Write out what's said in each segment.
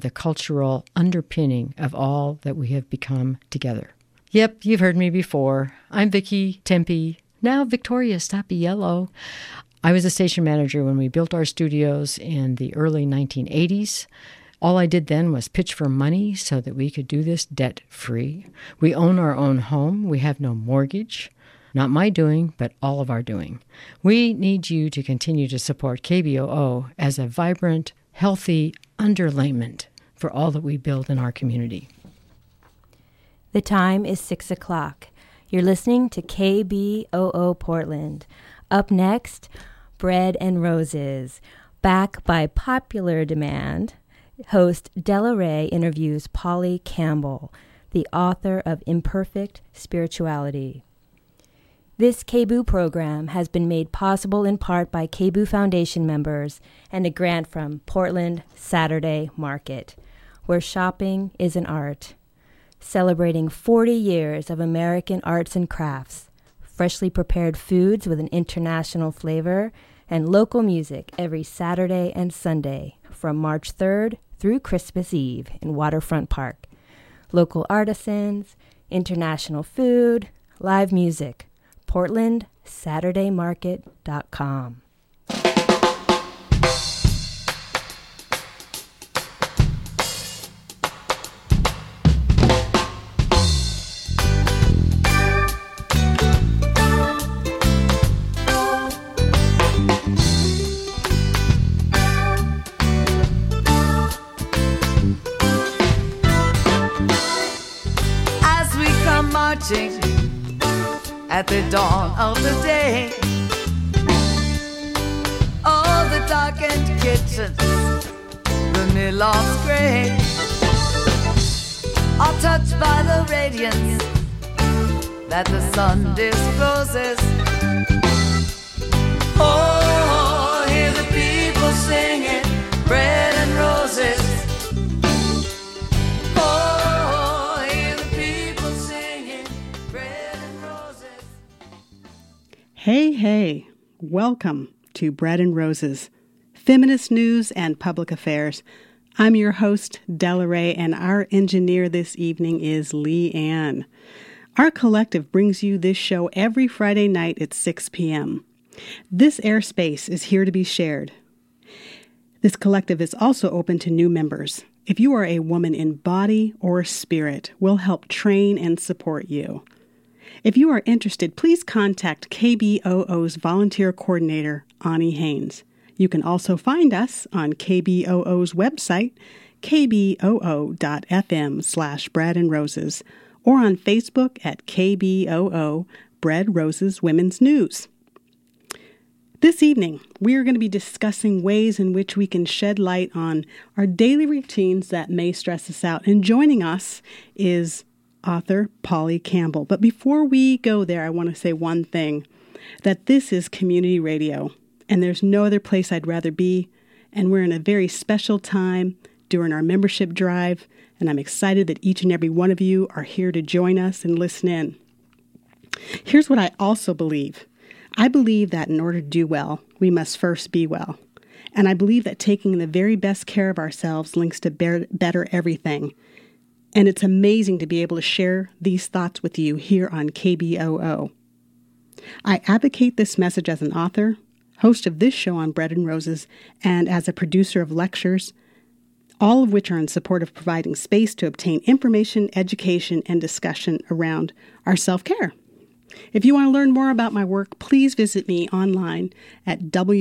the cultural underpinning of all that we have become together. Yep, you've heard me before. I'm Vicki Tempe, now Victoria Stapiello. I was a station manager when we built our studios in the early 1980s. All I did then was pitch for money so that we could do this debt-free. We own our own home. We have no mortgage. Not my doing, but all of our doing. We need you to continue to support KBOO as a vibrant, healthy underlayment for all that we build in our community. The time is 6 o'clock. You're listening to KBOO Portland. Up next, Bread and Roses. Back by popular demand, host Della Ray interviews Polly Campbell, the author of Imperfect Spirituality. This KBOO program has been made possible in part by KBOO Foundation members and a grant from Portland Saturday Market, where shopping is an art. Celebrating 40 years of American arts and crafts, freshly prepared foods with an international flavor, and local music every Saturday and Sunday from March 3rd through Christmas Eve in Waterfront Park. Local artisans, international food, live music. PortlandSaturdayMarket.com. As we come marching at the dawn of the day, all the darkened kitchens, the mill-lofts gray, are touched by the radiance that the sun discloses. Oh, hear the people singing bread and roses. Oh, hear the people singing bread and roses. Hey, welcome to Bread and Roses, feminist news and public affairs. I'm your host, Della Ray, and our engineer this evening is Lee Ann. Our collective brings you this show every Friday night at 6 p.m. This airspace is here to be shared. This collective is also open to new members. If you are a woman in body or spirit, we'll help train and support you. If you are interested, please contact KBOO's volunteer coordinator, Ani Haynes. You can also find us on KBOO's website, kboo.fm/Bread and Roses, or on Facebook at KBOO Bread Roses Women's News. This evening, we are going to be discussing ways in which we can shed light on our daily routines that may stress us out. And joining us is author Polly Campbell. But before we go there, I want to say one thing, that this is community radio, and there's no other place I'd rather be, and we're in a very special time during our membership drive, and I'm excited that each and every one of you are here to join us and listen in. Here's what I also believe. I believe that in order to do well, we must first be well. And I believe that taking the very best care of ourselves links to better everything. And it's amazing to be able to share these thoughts with you here on KBOO. I advocate this message as an author, host of this show on Bread and Roses, and as a producer of lectures, all of which are in support of providing space to obtain information, education, and discussion around our self-care. If you want to learn more about my work, please visit me online at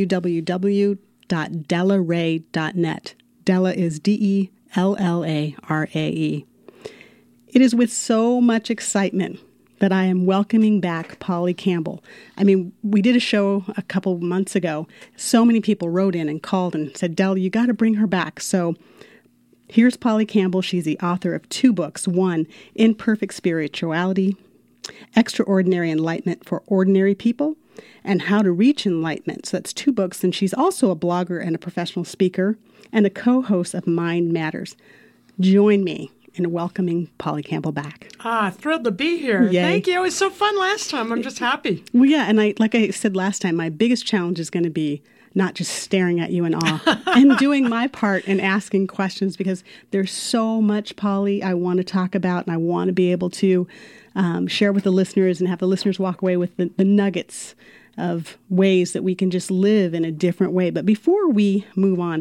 www.dellaray.net. Della is Dellarae. It is with so much excitement that I am welcoming back Polly Campbell. I mean, we did a show a couple months ago. So many people wrote in and called and said, Della, you got to bring her back. So here's Polly Campbell. She's the author of 2 books. One, Imperfect Spirituality, Extraordinary Enlightenment for Ordinary People, and How to Reach Enlightenment. So that's 2 books. And she's also a blogger and a professional speaker and a co-host of Mind Matters. Join me in welcoming Polly Campbell back. Thrilled to be here. Yay. Thank you. It was so fun last time. I'm just happy. Well, yeah, and like I said last time, my biggest challenge is going to be not just staring at you in awe, and doing my part and asking questions, because there's so much, Polly, I want to talk about, and I want to be able to share with the listeners and have the listeners walk away with the nuggets of ways that we can just live in a different way. But before we move on,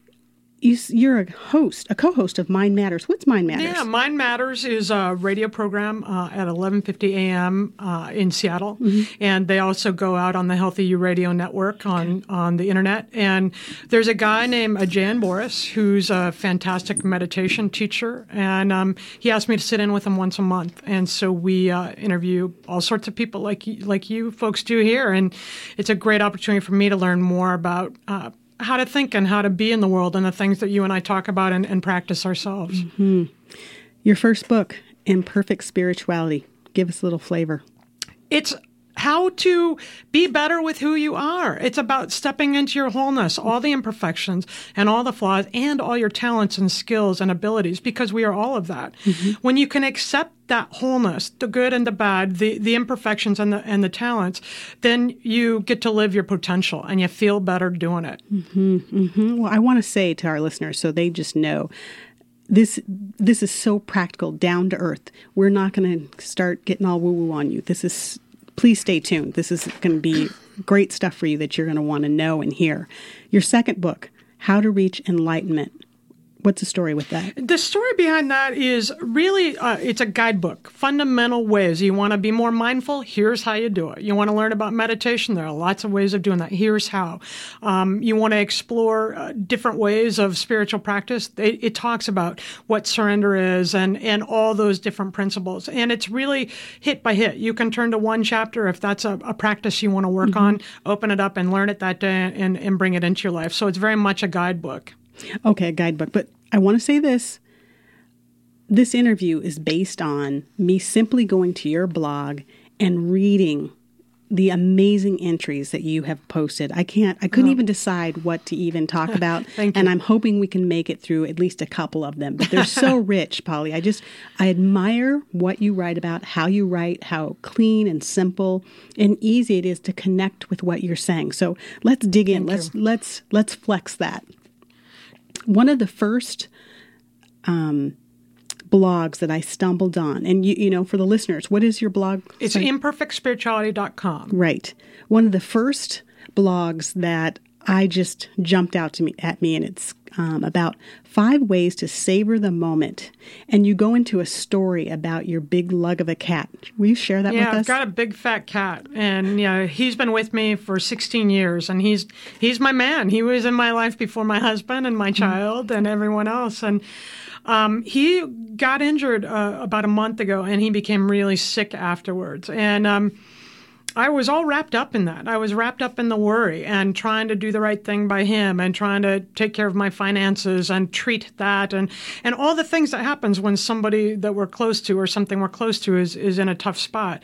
you're a co-host of Mind Matters. What's Mind Matters? Yeah, Mind Matters is a radio program at 11:50 a.m. In Seattle, and they also go out on the Healthy You Radio Network on the internet. And there's a guy named Ajahn Boris who's a fantastic meditation teacher, and he asked me to sit in with him once a month. And so we interview all sorts of people like you folks do here, and it's a great opportunity for me to learn more about how to think and how to be in the world and the things that you and I talk about and practice ourselves. Mm-hmm. Your first book, Imperfect Spirituality. Give us a little flavor. It's how to be better with who you are. It's about stepping into your wholeness, all the imperfections and all the flaws and all your talents and skills and abilities, because we are all of that. Mm-hmm. When you can accept that wholeness, the good and the bad, the imperfections and the talents, then you get to live your potential and you feel better doing it. Mm-hmm. Mm-hmm. Well, I want to say to our listeners, so they just know, this is so practical, down to earth. We're not going to start getting all woo-woo on you. Please stay tuned. This is going to be great stuff for you that you're going to want to know and hear. Your second book, How to Reach Enlightenment. What's the story with that? The story behind that is really, it's a guidebook, fundamental ways. You want to be more mindful? Here's how you do it. You want to learn about meditation? There are lots of ways of doing that. Here's how. You want to explore different ways of spiritual practice? It talks about what surrender is and all those different principles. And it's really hit by hit. You can turn to one chapter if that's a practice you want to work on, open it up and learn it that day and bring it into your life. So it's very much a guidebook. Okay, a guidebook. But I want to say this. This interview is based on me simply going to your blog and reading the amazing entries that you have posted. I couldn't even decide what to even talk about. Thank you. And I'm hoping we can make it through at least a couple of them. But they're so rich, Polly. I admire what you write about, how you write, how clean and simple and easy it is to connect with what you're saying. So let's dig in. Let's flex that. One of the first blogs that I stumbled on, and you know, for the listeners, what is your blog? It's imperfectspirituality.com. Right. One of the first blogs that I just jumped out at me, and it's about 5 ways to savor the moment. And you go into a story about your big lug of a cat. Will you share that with us? Yeah, I've got a big fat cat, and he's been with me for 16 years, and he's my man. He was in my life before my husband and my child and everyone else. And he got injured about a month ago, and he became really sick afterwards. And I was all wrapped up in that. I was wrapped up in the worry and trying to do the right thing by him and trying to take care of my finances and treat that and all the things that happens when somebody that we're close to or something we're close to is in a tough spot.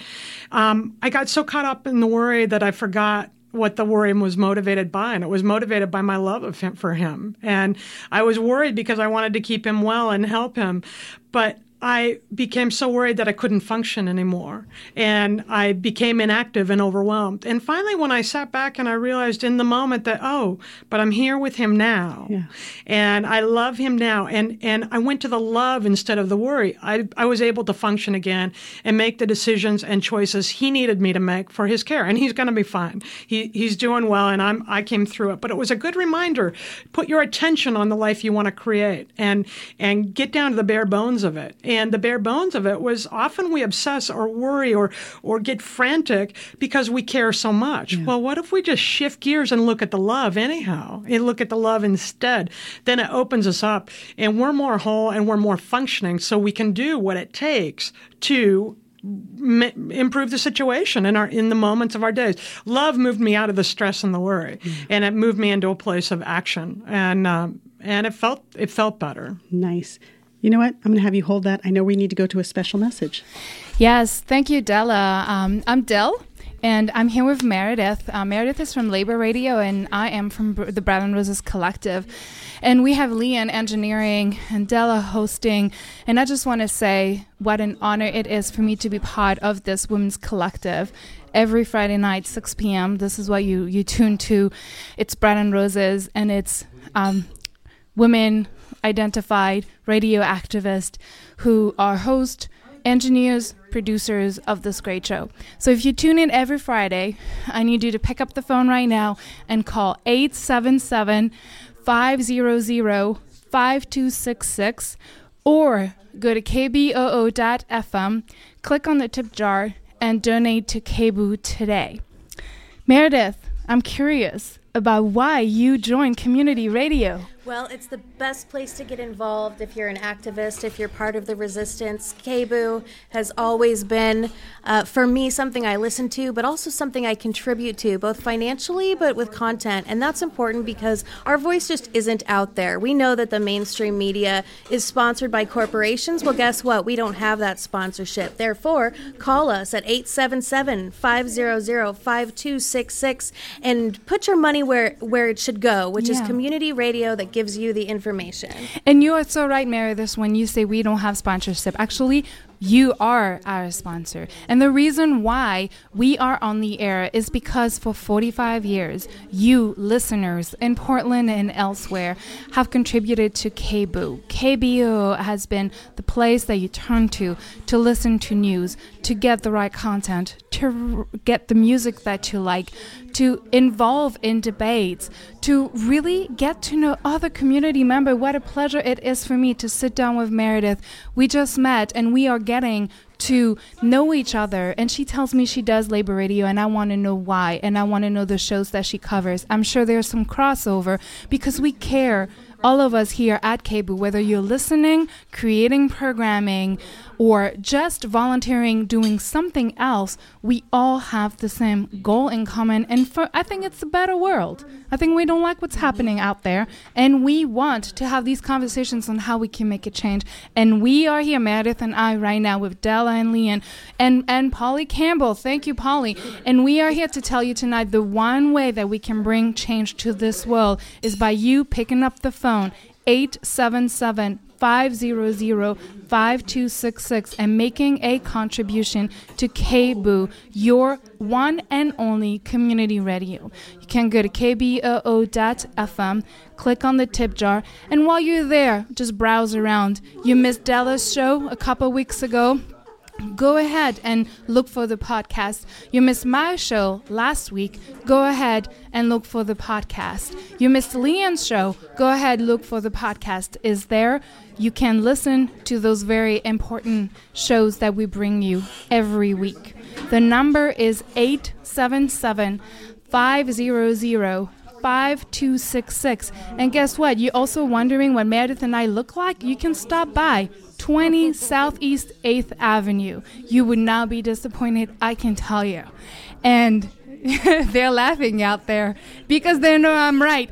I got so caught up in the worry that I forgot what the worry was motivated by, and it was motivated by my love for him. And I was worried because I wanted to keep him well and help him, but I became so worried that I couldn't function anymore, and I became inactive and overwhelmed. And finally, when I sat back and I realized in the moment that, but I'm here with him now, and I love him now, and I went to the love instead of the worry. I was able to function again and make the decisions and choices he needed me to make for his care, and he's going to be fine. He's doing well, and I came through it. But it was a good reminder: put your attention on the life you want to create, and get down to the bare bones of it. And the bare bones of it was often we obsess or worry or get frantic because we care so much. Yeah. Well, what if we just shift gears and look at the love anyhow, and look at the love instead? Then it opens us up, and we're more whole and we're more functioning, so we can do what it takes to improve the situation in the moments of our days. Love moved me out of the stress and the worry, and it moved me into a place of action, and it felt better. Nice. You know what? I'm going to have you hold that. I know we need to go to a special message. Yes, thank you, Della. I'm Del, And I'm here with Meredith. Meredith is from Labor Radio, and I am from the Bread and Roses Collective. And we have Leanne engineering and Della hosting. And I just want to say what an honor it is for me to be part of this women's collective. Every Friday night, 6 p.m., this is what you tune to. It's Bread and Roses, and it's women identified radio activists who are hosts, engineers, producers of this great show. So if you tune in every Friday, I need you to pick up the phone right now and call 877-500-5266 or go to kboo.fm, click on the tip jar, and donate to KBOO today. Meredith, I'm curious about why you joined community radio. Well, it's the best place to get involved if you're an activist, if you're part of the resistance. KBOO has always been, for me, something I listen to, but also something I contribute to, both financially but with content. And that's important because our voice just isn't out there. We know that the mainstream media is sponsored by corporations. Well, guess what? We don't have that sponsorship. Therefore, call us at 877-500-5266 and put your money where it should go, which is community radio that gives you the information. And you are so right, Meredith, when you say we don't have sponsorship. Actually, you are our sponsor. And the reason why we are on the air is because for 45 years, you listeners in Portland and elsewhere have contributed to KBOO. KBOO has been the place that you turn to listen to news, to get the right content, to get the music that you like, to involve in debates, to really get to know other community members. What a pleasure it is for me to sit down with Meredith. We just met and we are getting to know each other, and she tells me she does labor radio, and I want to know why, and I want to know the shows that she covers. I'm sure there's some crossover because we care, all of us here at KBOO, whether you're listening, creating programming, or just volunteering, doing something else, we all have the same goal in common. And I think it's a better world. I think we don't like what's happening out there, and we want to have these conversations on how we can make a change. And we are here, Meredith and I, right now with Della and Leanne and Polly Campbell. Thank you, Polly. And we are here to tell you tonight the one way that we can bring change to this world is by you picking up the phone, 877-500-5266, and making a contribution to KBOO, your one and only community radio. You can go to kboo.fm, click on the tip jar, and while you're there, just browse around. You missed Della's show a couple weeks ago. Go ahead and look for the podcast. You missed my show last week. Go ahead and look for the podcast. You missed Leanne's show. Go ahead, look for the podcast. Is there? You can listen to those very important shows that we bring you every week. The number is 877-500-5266. And guess what? You're also wondering what Meredith and I look like? You can stop by 20 Southeast 8th Avenue. You would not be disappointed, I can tell you. And they're laughing out there because they know I'm right.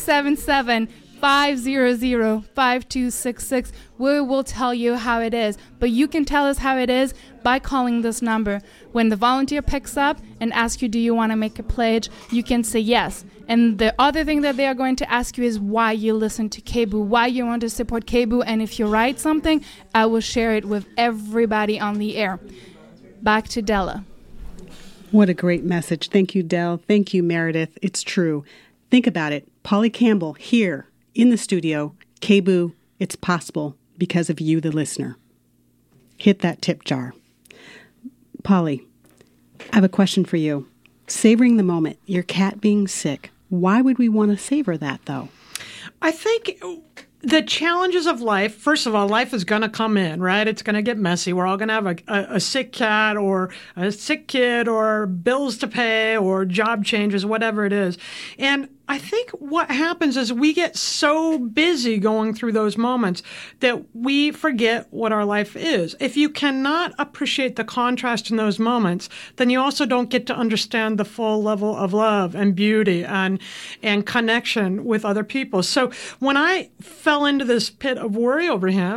877-500-5266. We will tell you how it is. But you can tell us how it is by calling this number. When the volunteer picks up and asks you, do you want to make a pledge, you can say yes. And the other thing that they are going to ask you is why you listen to KBOO, why you want to support KBOO. And if you write something, I will share it with everybody on the air. Back to Della. What a great message. Thank you, Del. Thank you, Meredith. It's true. Think about it. Polly Campbell here in the studio. KBOO, it's possible because of you, the listener. Hit that tip jar. Polly, I have a question for you. Savoring the moment, your cat being sick. Why would we want to savor that, though? I think the challenges of life, first of all, life is going to come in, right? It's going to get messy. We're all going to have a sick cat or a sick kid or bills to pay or job changes, whatever it is. And I think what happens is we get so busy going through those moments that we forget what our life is. If you cannot appreciate the contrast in those moments, then you also don't get to understand the full level of love and beauty and connection with other people. So when I fell into this pit of worry over him,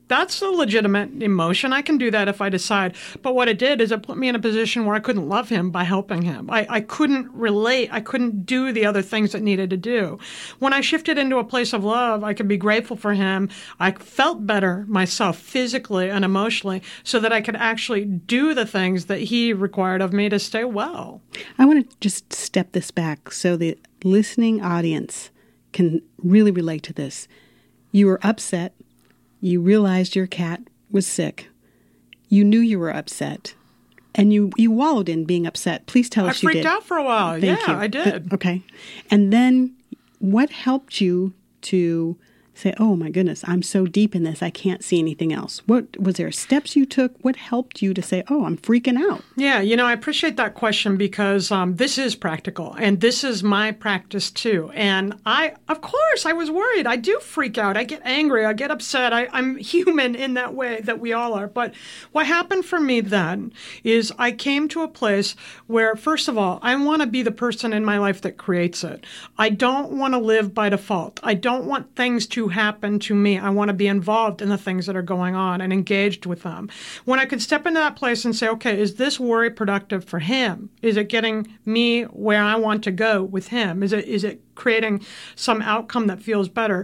that's a legitimate emotion. I can do that if I decide. But what it did is it put me in a position where I couldn't love him by helping him. I couldn't relate. I couldn't do the other things that needed to do. When I shifted into a place of love, I could be grateful for him. I felt better myself physically and emotionally so that I could actually do the things that he required of me to stay well. I want to just step this back so the listening audience can really relate to this. You were upset. You realized your cat was sick. You knew you were upset. And you wallowed in being upset. Please tell us you did. I freaked out for a while. Thank you. I did. Okay. And then what helped you to say, oh my goodness, I'm so deep in this, I can't see anything else? What was there steps you took? What helped you to say, oh, I'm freaking out? Yeah, I appreciate that question because this is practical and this is my practice too. And of course, I was worried. I do freak out. I get angry. I get upset. I'm human in that way that we all are. But what happened for me then is I came to a place where, first of all, I want to be the person in my life that creates it. I don't want to live by default. I don't want things to happen to me. I want to be involved in the things that are going on and engaged with them. When I could step into that place and say, okay, is this worry productive for him? Is it getting me where I want to go with him? Is it creating some outcome that feels better?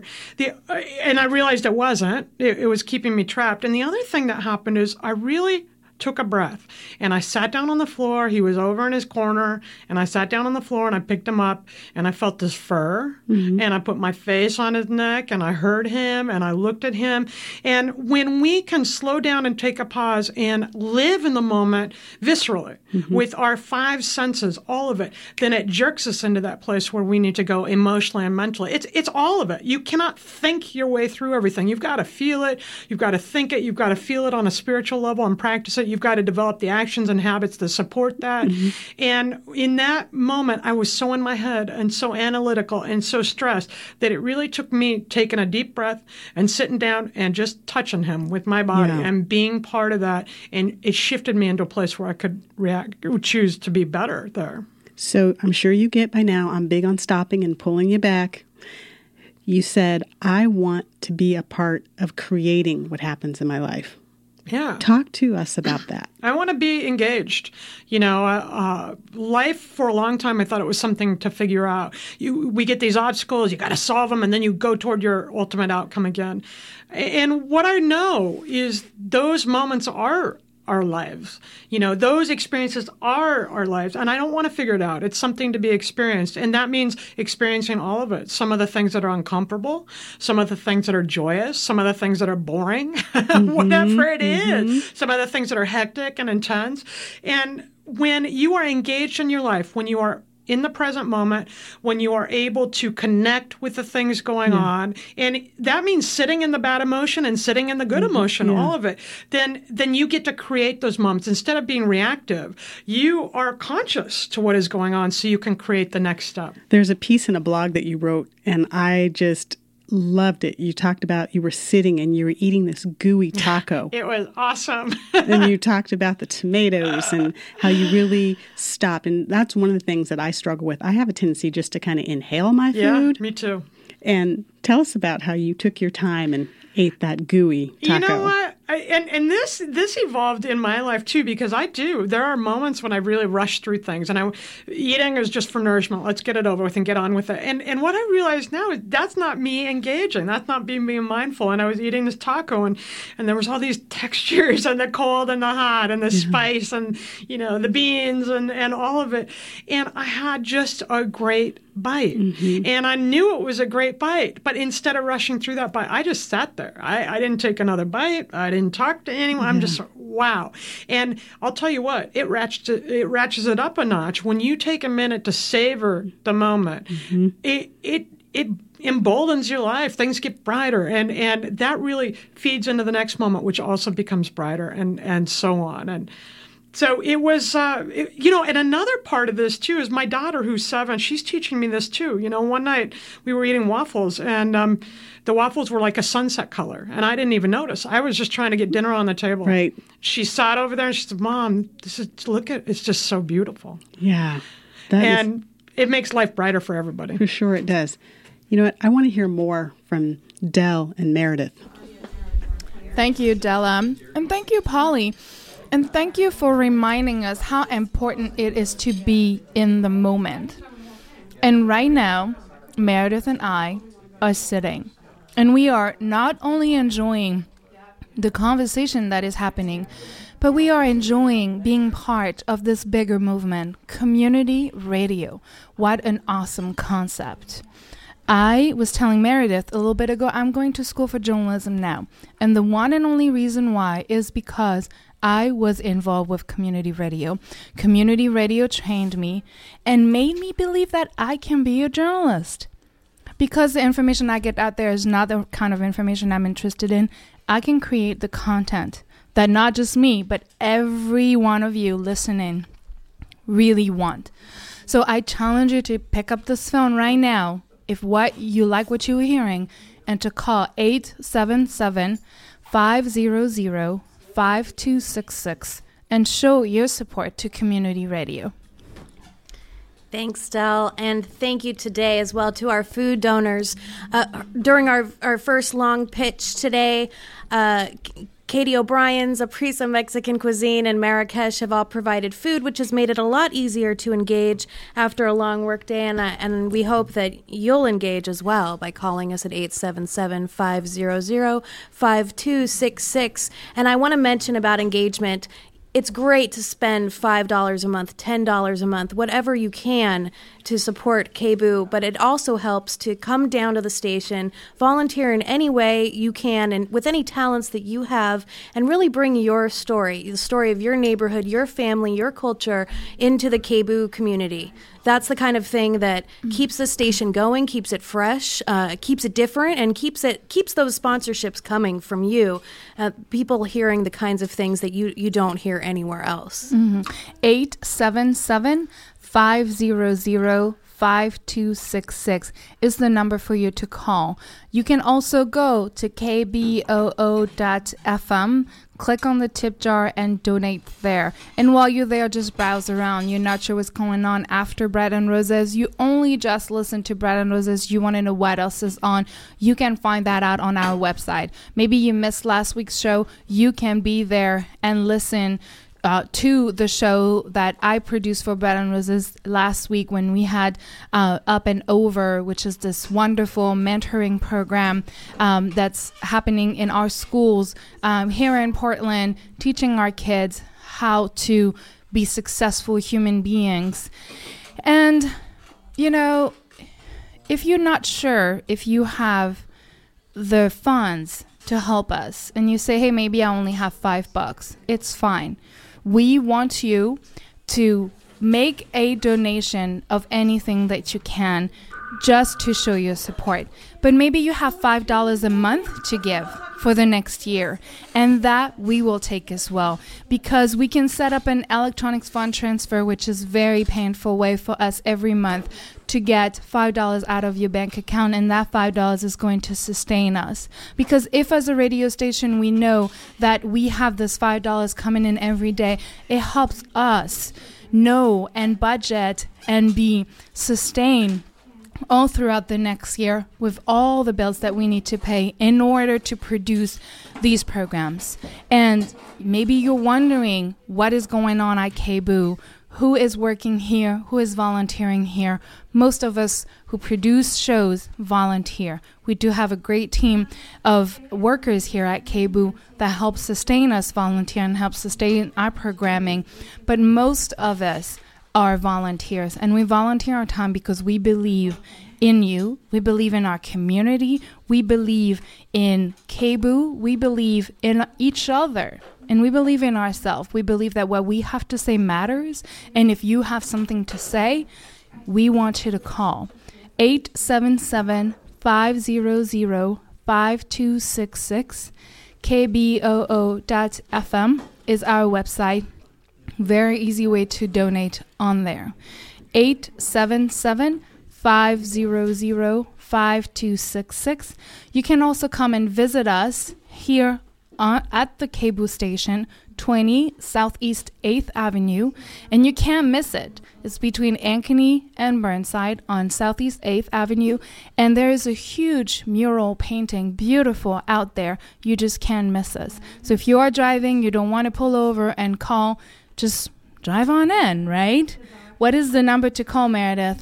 And I realized it wasn't. It was keeping me trapped. And the other thing that happened is I really took a breath and I sat down on the floor. He was over in his corner and I sat down on the floor and I picked him up and I felt his fur and I put my face on his neck and I heard him and I looked at him. And when we can slow down and take a pause and live in the moment viscerally with our five senses, all of it, then it jerks us into that place where we need to go emotionally and mentally. It's all of it. You cannot think your way through everything. You've got to feel it. You've got to think it. You've got to feel it on a spiritual level and practice it. You've got to develop the actions and habits to support that. And in that moment, I was so in my head and so analytical and so stressed that it really took me taking a deep breath and sitting down and just touching him with my body and being part of that. And it shifted me into a place where I could choose to be better there. So I'm sure you get by now, I'm big on stopping and pulling you back. You said, I want to be a part of creating what happens in my life. Yeah. Talk to us about that. I want to be engaged. Life for a long time, I thought it was something to figure out. We get these obstacles, you got to solve them, and then you go toward your ultimate outcome again. And what I know is those moments are our lives. Those experiences are our lives. And I don't want to figure it out. It's something to be experienced. And that means experiencing all of it. Some of the things that are uncomfortable, some of the things that are joyous, some of the things that are boring, whatever it is, some of the things that are hectic and intense. And when you are engaged in your life, when you are in the present moment, when you are able to connect with the things going on, and that means sitting in the bad emotion and sitting in the good emotion, all of it, then you get to create those moments. Instead of being reactive, you are conscious to what is going on so you can create the next step. There's a piece in a blog that you wrote, and I just loved it. You talked about you were sitting and you were eating this gooey taco. It was awesome. And you talked about the tomatoes and how you really stopped. And that's one of the things that I struggle with. I have a tendency just to kind of inhale my food. Yeah, me too. And tell us about how you took your time and ate that gooey taco. You know what? And this evolved in my life too, because there are moments when I really rush through things, and eating is just for nourishment. Let's get it over with and get on with it. And what I realize now is that's not me engaging. That's not being mindful. And I was eating this taco, and there was all these textures and the cold and the hot and the spice and the beans and all of it. And I had just a great bite, and I knew it was a great bite. But instead of rushing through that bite, I just sat there. I didn't take another bite. I didn't talk to anyone. I'm just, wow. And I'll tell you what, it ratchets it up a notch. When you take a minute to savor the moment, it emboldens your life. Things get brighter. And that really feeds into the next moment, which also becomes brighter and so on. And so it was, and another part of this, too, is my daughter, who's 7, she's teaching me this, too. One night we were eating waffles, and the waffles were like a sunset color, and I didn't even notice. I was just trying to get dinner on the table. Right. She sat over there, and she said, Mom, it's just so beautiful. Yeah. It makes life brighter for everybody. For sure it does. You know what? I want to hear more from Del and Meredith. Thank you, Della. And thank you, Polly. And thank you for reminding us how important it is to be in the moment. And right now, Meredith and I are sitting, and we are not only enjoying the conversation that is happening, but we are enjoying being part of this bigger movement, community radio. What an awesome concept. I was telling Meredith a little bit ago, I'm going to school for journalism now. And the one and only reason why is because I was involved with community radio. Community radio trained me and made me believe that I can be a journalist. Because the information I get out there is not the kind of information I'm interested in, I can create the content that not just me, but every one of you listening really want. So I challenge you to pick up this phone right now if what you like what you were hearing, and to call 877-500-5266 and show your support to community radio. Thanks, Del, and thank you today as well to our food donors. During our first long pitch today, Katie O'Brien's Aprisa Mexican Cuisine and Marrakesh have all provided food, which has made it a lot easier to engage after a long workday, and we hope that you'll engage as well by calling us at 877-500-5266. And I want to mention about engagement, it's great to spend $5 a month, $10 a month, whatever you can to support KBOO, but it also helps to come down to the station, volunteer in any way you can and with any talents that you have, and really bring your story, the story of your neighborhood, your family, your culture into the KBOO community. That's the kind of thing that keeps the station going, keeps it fresh, keeps it different, and keeps those sponsorships coming from you, people hearing the kinds of things that you don't hear anywhere else. 877-500-5266 is the number for you to call. You can also go to kboo.fm, click on the tip jar and donate there. And while you're there, just browse around. You're not sure what's going on after Bread and Roses. You only just listen to Bread and Roses. You want to know what else is on. You can find that out on our website. Maybe you missed last week's show. You can be there and listen to the show that I produced for Bread and Roses last week when we had Up and Over, which is this wonderful mentoring program that's happening in our schools here in Portland, teaching our kids how to be successful human beings. And, you know, if you're not sure if you have the funds to help us and you say, hey, maybe I only have $5, it's fine. We want you to make a donation of anything that you can just to show your support. But maybe you have $5 a month to give for the next year, and that we will take as well, because we can set up an electronics fund transfer, which is a very painful way for us every month to get $5 out of your bank account, and that $5 is going to sustain us. Because if as a radio station we know that we have this $5 coming in every day, it helps us know and budget and be sustained all throughout the next year with all the bills that we need to pay in order to produce these programs. And maybe you're wondering what is going on at KBOO, who is working here, who is volunteering here. Most of us who produce shows volunteer. We do have a great team of workers here at KBOO that help sustain us volunteer and help sustain our programming. But most of us are volunteers, and we volunteer our time because we believe in you, we believe in our community, we believe in KBOO, we believe in each other, and we believe in ourselves. We believe that what we have to say matters, and if you have something to say, we want you to call 877-500-5266. kboo.fm is our website. Very easy way to donate on there. 877-500-5266. You can also come and visit us here at the KBOO station 20 Southeast 8th Avenue, and you can't miss it. It's between Ankeny and Burnside on Southeast 8th Avenue, and there is a huge mural painting, beautiful out there. You just can't miss us. So if you are driving, you don't want to pull over and call, just drive on in, right? What is the number to call, Meredith?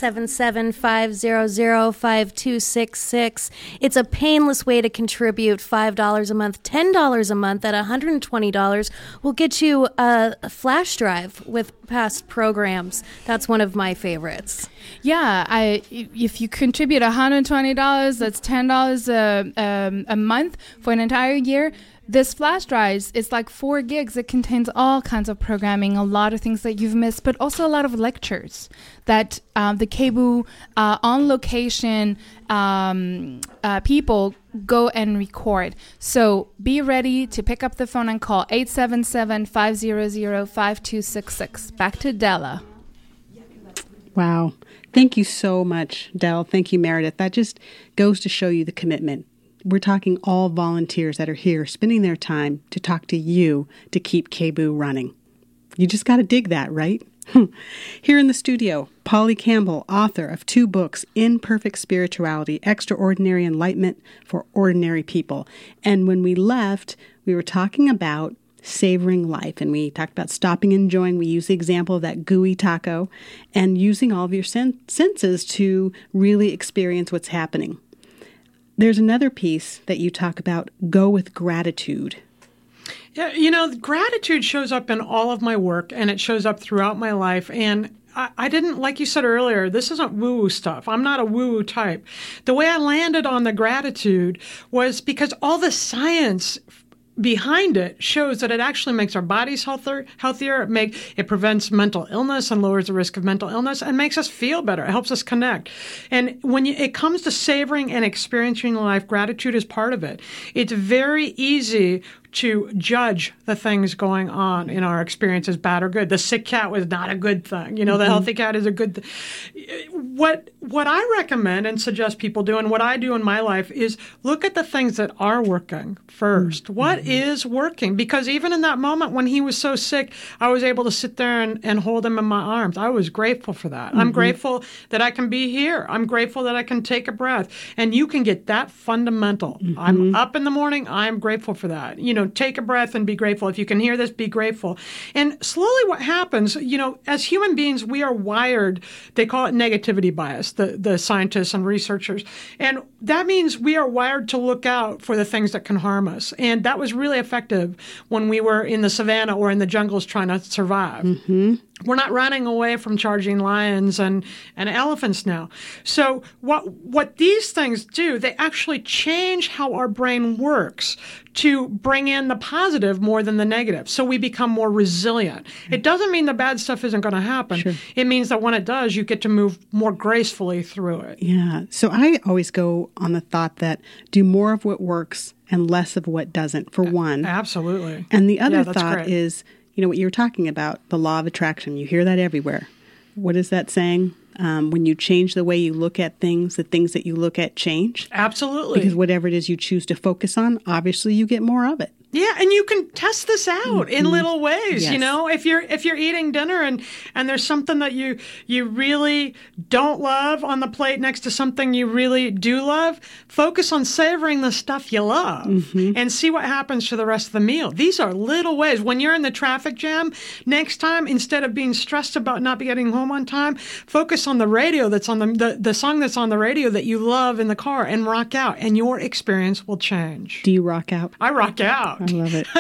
877-500-5266. It's a painless way to contribute. $5 a month, $10 a month at $120 will get you a flash drive with past programs. That's one of my favorites. Yeah, if you contribute $120, that's $10 a month for an entire year. This flash drive is like 4 gigs. It contains all kinds of programming, a lot of things that you've missed, but also a lot of lectures that the KBOO on location people go and record. So be ready to pick up the phone and call 877-500-5266. Back to Della. Wow. Thank you so much, Del. Thank you, Meredith. That just goes to show you the commitment. We're talking all volunteers that are here spending their time to talk to you to keep KBOO running. You just got to dig that, right? Here in the studio, Polly Campbell, author of 2 books, Imperfect Spirituality, Extraordinary Enlightenment for Ordinary People. And when we left, we were talking about savoring life, and we talked about stopping and enjoying. We used the example of that gooey taco and using all of your senses to really experience what's happening. There's another piece that you talk about, go with gratitude. Yeah, gratitude shows up in all of my work, and it shows up throughout my life. And I didn't, like you said earlier, this isn't woo-woo stuff. I'm not a woo-woo type. The way I landed on the gratitude was because all the science behind it shows that it actually makes our bodies healthier. It prevents mental illness and lowers the risk of mental illness and makes us feel better. It helps us connect. And when it comes to savoring and experiencing life, gratitude is part of it. It's very easy to judge the things going on in our experience as bad or good. The sick cat was not a good thing. The healthy cat is a good thing. What I recommend and suggest people do, and what I do in my life, is look at the things that are working first. What is working? Because even in that moment when he was so sick, I was able to sit there and hold him in my arms. I was grateful for that. I'm grateful that I can be here. I'm grateful that I can take a breath. And you can get that fundamental. I'm up in the morning. I'm grateful for that. Take a breath and be grateful. If you can hear this, be grateful. And slowly what happens, as human beings, we are wired, they call it negativity bias, the scientists and researchers. And that means we are wired to look out for the things that can harm us. And that was really effective when we were in the savannah or in the jungles trying to survive. We're not running away from charging lions and elephants now. So what these things do, they actually change how our brain works to bring in the positive more than the negative. So we become more resilient. It doesn't mean the bad stuff isn't going to happen. Sure. It means that when it does, you get to move more gracefully through it. Yeah. So I always go on the thought that do more of what works and less of what doesn't, for one. Absolutely. And the other thought great. is, what you were talking about, the law of attraction. You hear that everywhere. What is that saying? When you change the way you look at things, the things that you look at change. Absolutely. Because whatever it is you choose to focus on, obviously you get more of it. Yeah, and you can test this out in little ways. Yes. If you're eating dinner and there's something that you really don't love on the plate next to something you really do love, focus on savoring the stuff you love and see what happens to the rest of the meal. These are little ways. When you're in the traffic jam, next time, instead of being stressed about not getting home on time, focus on the radio that's on the song that's on the radio that you love in the car and rock out, and your experience will change. Do you rock out? I rock out. I love it.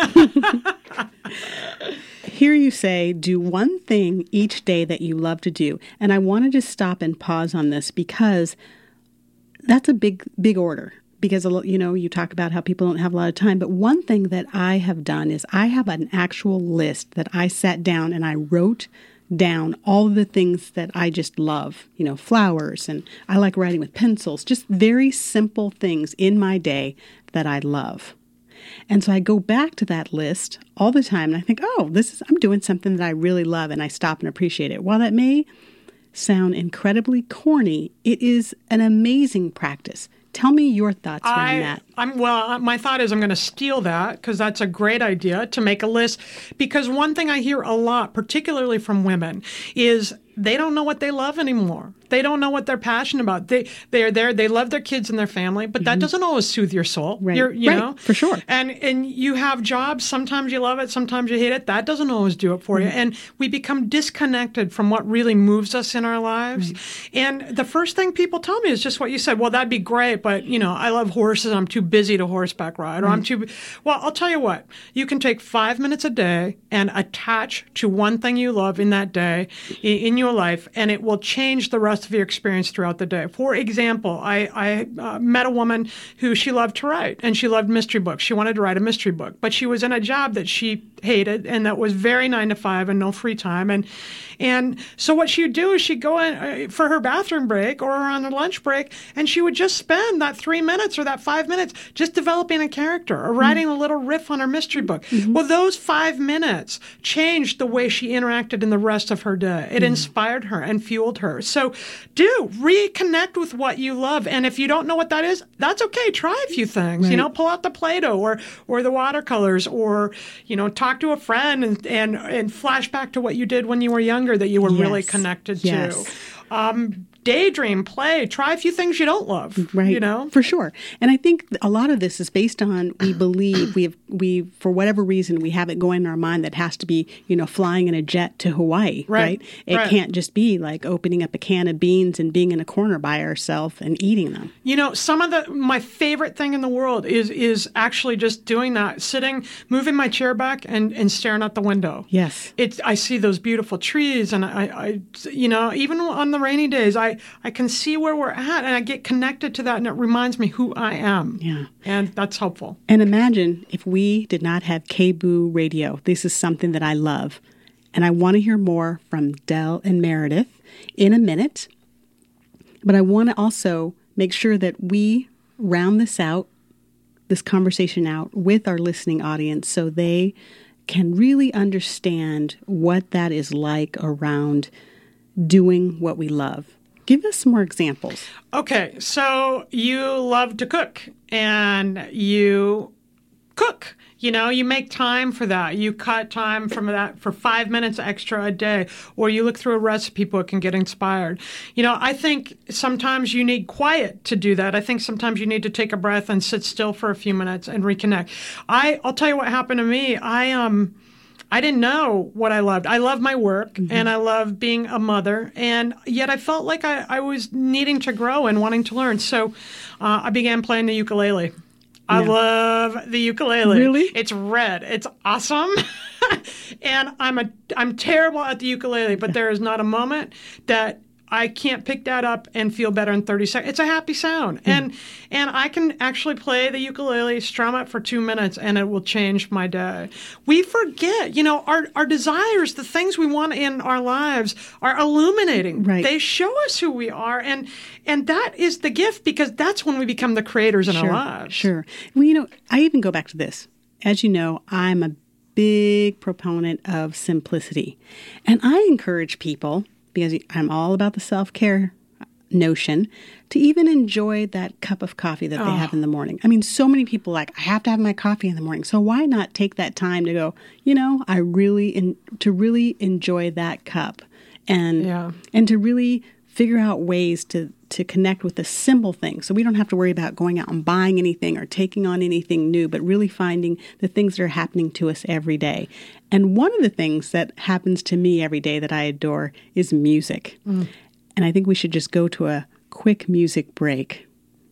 Here you say, do one thing each day that you love to do. And I wanted to stop and pause on this because that's a big order. Because, you talk about how people don't have a lot of time. But one thing that I have done is I have an actual list that I sat down and I wrote down all of the things that I just love, flowers, and I like writing with pencils, just very simple things in my day that I love. And so I go back to that list all the time and I think, I'm doing something that I really love, and I stop and appreciate it. While that may sound incredibly corny, it is an amazing practice. Tell me your thoughts around that. my thought is I'm going to steal that because that's a great idea to make a list. Because one thing I hear a lot, particularly from women, is they don't know what they love anymore. They don't know what they're passionate about. They're there. They love their kids and their family, but that doesn't always soothe your soul. Right. You know, for sure. And you have jobs. Sometimes you love it. Sometimes you hate it. That doesn't always do it for you. And we become disconnected from what really moves us in our lives. And the first thing people tell me is just what you said. Well, that'd be great, but I love horses. I'm too busy to horseback ride, or I'm too. Well, I'll tell you what. You can take 5 minutes a day and attach to one thing you love in that day in your life, and it will change the rest of your experience throughout the day. For example, I met a woman who she loved to write, and she loved mystery books. She wanted to write a mystery book, but she was in a job that she hated, and that was very 9 to 5 and no free time. And so what she would do is she'd go in for her bathroom break or on her lunch break, and she would just spend that 3 minutes or that 5 minutes just developing a character or writing a little riff on her mystery book. Well, those 5 minutes changed the way she interacted in the rest of her day. It inspired her and fueled her. So reconnect with what you love. And if you don't know what that is, that's okay. Try a few things, pull out the Play-Doh or the watercolors, or, talk to a friend and flash back to what you did when you were younger that you were really connected to. Daydream, play, try a few things you don't love. Right. For sure. And I think a lot of this is based on, we believe we for whatever reason, we have it going in our mind that has to be, flying in a jet to Hawaii, right? It can't just be like opening up a can of beans and being in a corner by ourselves and eating them. Some of my favorite thing in the world is actually just doing that, sitting, moving my chair back and staring out the window. Yes. I see those beautiful trees, and I even on the rainy days, I can see where we're at, and I get connected to that, and it reminds me who I am. Yeah. And that's helpful. And imagine if we did not have KBOO Radio. This is something that I love. And I want to hear more from Del and Meredith in a minute. But I want to also make sure that we round this conversation out with our listening audience so they can really understand what that is like around doing what we love. Give us some more examples. Okay, so you love to cook, and you cook. You make time for that. You cut time from that for 5 minutes extra a day, or you look through a recipe book and get inspired. I think sometimes you need quiet to do that. I think sometimes you need to take a breath and sit still for a few minutes and reconnect. I'll tell you what happened to me. I didn't know what I loved. I love my work, and I love being a mother, and yet I felt like I was needing to grow and wanting to learn. So I began playing the ukulele. I love the ukulele. Really? It's red. It's awesome. And I'm terrible at the ukulele, but there is not a moment that I can't pick that up and feel better in 30 seconds. It's a happy sound. And I can actually play the ukulele, strum it for 2 minutes, and it will change my day. We forget, our desires, the things we want in our lives are illuminating. Right. They show us who we are. And that is the gift, because that's when we become the creators in our lives. Sure. Well, I even go back to this. As you know, I'm a big proponent of simplicity. And I encourage people, because I'm all about the self-care notion, to even enjoy that cup of coffee that they have in the morning. I mean, so many people I have to have my coffee in the morning. So why not take that time to go, to really enjoy that cup and to really figure out ways to connect with the simple things. So we don't have to worry about going out and buying anything or taking on anything new, but really finding the things that are happening to us every day. And one of the things that happens to me every day that I adore is music. And I think we should just go to a quick music break.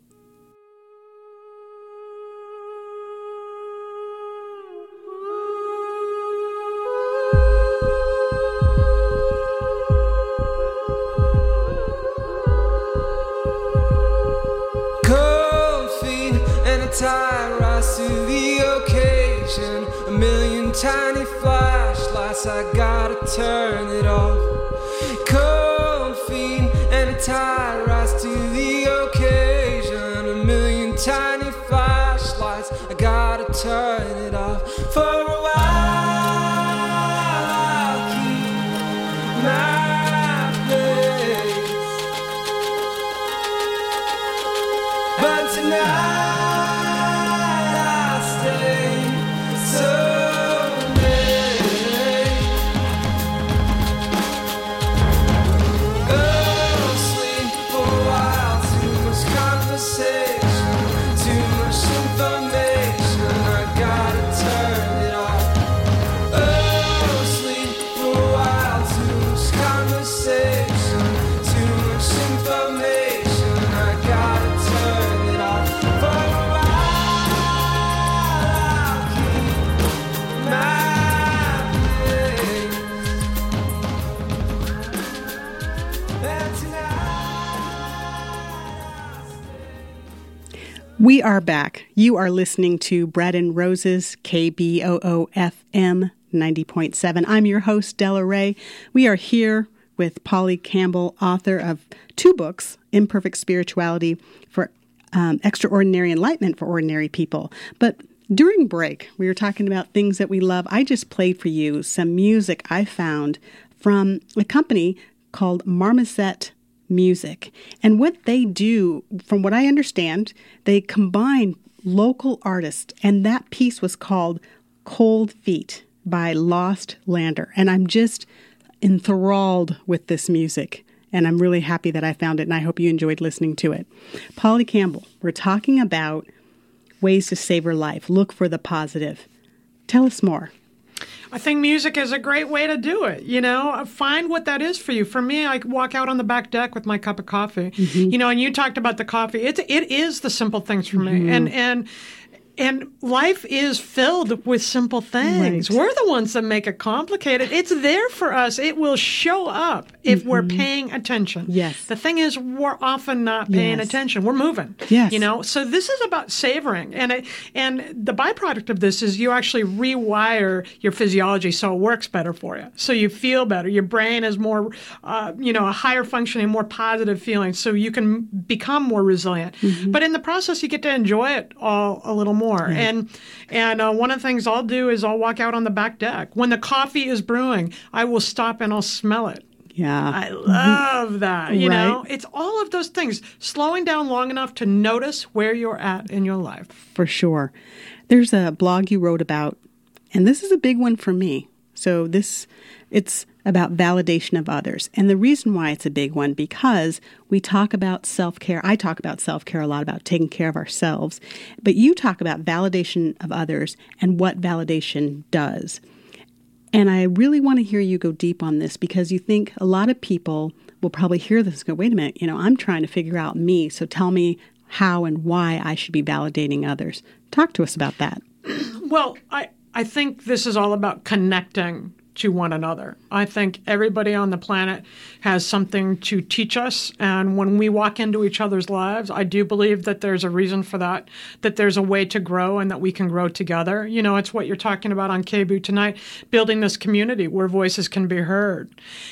Tie rise to the occasion. A million tiny flashlights, I gotta turn it off. Cold feet and a tie rise to the occasion. A million tiny flashlights, I gotta turn it off. For a while I'll keep my place, but tonight We are back. You are listening to Bread and Roses, KBOO FM 90.7. I'm your host, Della Ray. We are here with Polly Campbell, author of 2 books, Imperfect Spirituality for Extraordinary Enlightenment for Ordinary People. But during break, we were talking about things that we love. I just played for you some music I found from a company called Marmoset Music. And what they do, from what I understand, they combine local artists. And that piece was called Cold Feet by Lost Lander. And I'm just enthralled with this music. And I'm really happy that I found it. And I hope you enjoyed listening to it. Polly Campbell, we're talking about ways to savor life. Look for the positive. Tell us more. I think music is a great way to do it. You know, find what that is for you. For me, I walk out on the back deck with my cup of coffee. Mm-hmm. You know, and you talked about the coffee. It is the simple things for me. And life is filled with simple things. Right. We're the ones that make it complicated. It's there for us. It will show up if we're paying attention. Yes. The thing is, we're often not paying attention. We're moving. Yes. You know, so this is about savoring. And the byproduct of this is you actually rewire your physiology so it works better for you. So you feel better. Your brain is more, a higher functioning, more positive feeling. So you can become more resilient. Mm-hmm. But in the process, you get to enjoy it all a little more. Yeah. And one of the things I'll do is I'll walk out on the back deck. When the coffee is brewing, I will stop and I'll smell it. Yeah. I love that. You know, it's all of those things. Slowing down long enough to notice where you're at in your life. For sure. There's a blog you wrote about, and this is a big one for me. So it's about validation of others. And the reason why it's a big one, because we talk about self-care. I talk about self-care a lot, about taking care of ourselves. But you talk about validation of others and what validation does. And I really want to hear you go deep on this, because you think a lot of people will probably hear this and go, wait a minute, I'm trying to figure out me. So tell me how and why I should be validating others. Talk to us about that. Well, I think this is all about connecting to one another. I think everybody on the planet has something to teach us. And when we walk into each other's lives, I do believe that there's a reason for that there's a way to grow and that we can grow together. You know, it's what you're talking about on KBOO tonight, building this community where voices can be heard.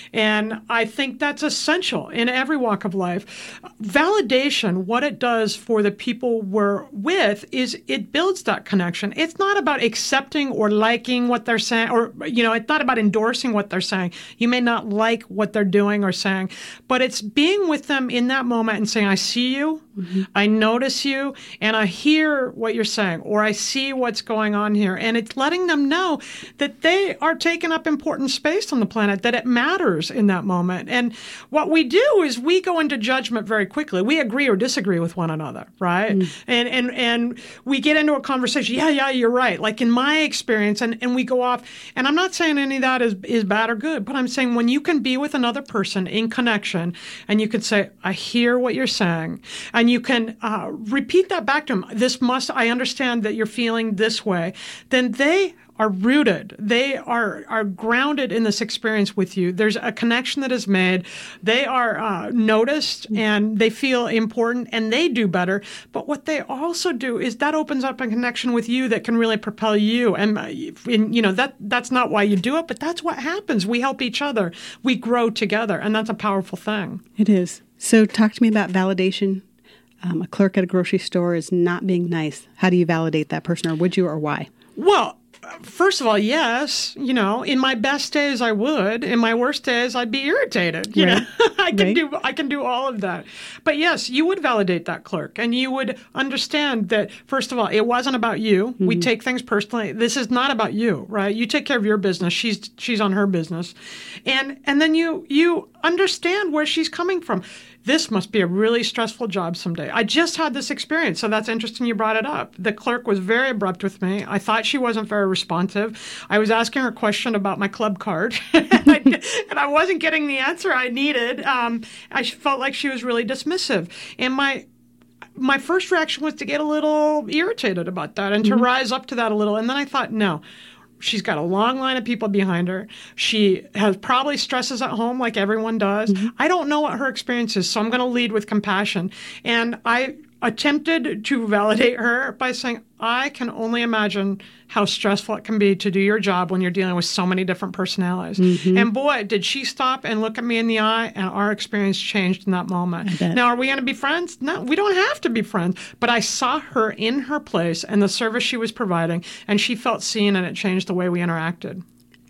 And I think that's essential in every walk of life. Validation, what it does for the people we're with is it builds that connection. It's not about accepting or liking what they're saying, or, it's not about endorsing what they're saying. You may not like what they're doing or saying, but it's being with them in that moment and saying, I see you, I notice you, and I hear what you're saying, or I see what's going on here. And it's letting them know that they are taking up important space on the planet, that it matters in that moment. And what we do is we go into judgment very quickly. We agree or disagree with one another, right? And we get into a conversation. Yeah, you're right. Like in my experience, and we go off. And I'm not saying any of that is bad or good, but I'm saying when you can be with another person in connection, and you can say, I hear what you're saying, and you can repeat that back to them. I understand that you're feeling this way. Then they are rooted. They are grounded in this experience with you. There's a connection that is made. They are noticed, and they feel important, and they do better. But what they also do is that opens up a connection with you that can really propel you. And that's not why you do it, but that's what happens. We help each other. We grow together, and that's a powerful thing. It is. So talk to me about validation. A clerk at a grocery store is not being nice. How do you validate that person, or would you, or why? Well, first of all, yes. In my best days, I would. In my worst days, I'd be irritated. You know, I can do all of that. But yes, you would validate that clerk, and you would understand that. First of all, it wasn't about you. Mm-hmm. We take things personally. This is not about you, right? You take care of your business. She's on her business, and then you understand where she's coming from. This must be a really stressful job someday. I just had this experience, so that's interesting you brought it up. The clerk was very abrupt with me. I thought she wasn't very responsive. I was asking her a question about my club card, and I wasn't getting the answer I needed. I felt like she was really dismissive. And my first reaction was to get a little irritated about that and to rise up to that a little. And then I thought, no. She's got a long line of people behind her. She has probably stresses at home like everyone does. Mm-hmm. I don't know what her experience is, so I'm going to lead with compassion. And I attempted to validate her by saying, I can only imagine how stressful it can be to do your job when you're dealing with so many different personalities. Mm-hmm. And boy, did she stop and look at me in the eye, and our experience changed in that moment. Now, are we going to be friends? No, we don't have to be friends. But I saw her in her place and the service she was providing, and she felt seen, and it changed the way we interacted.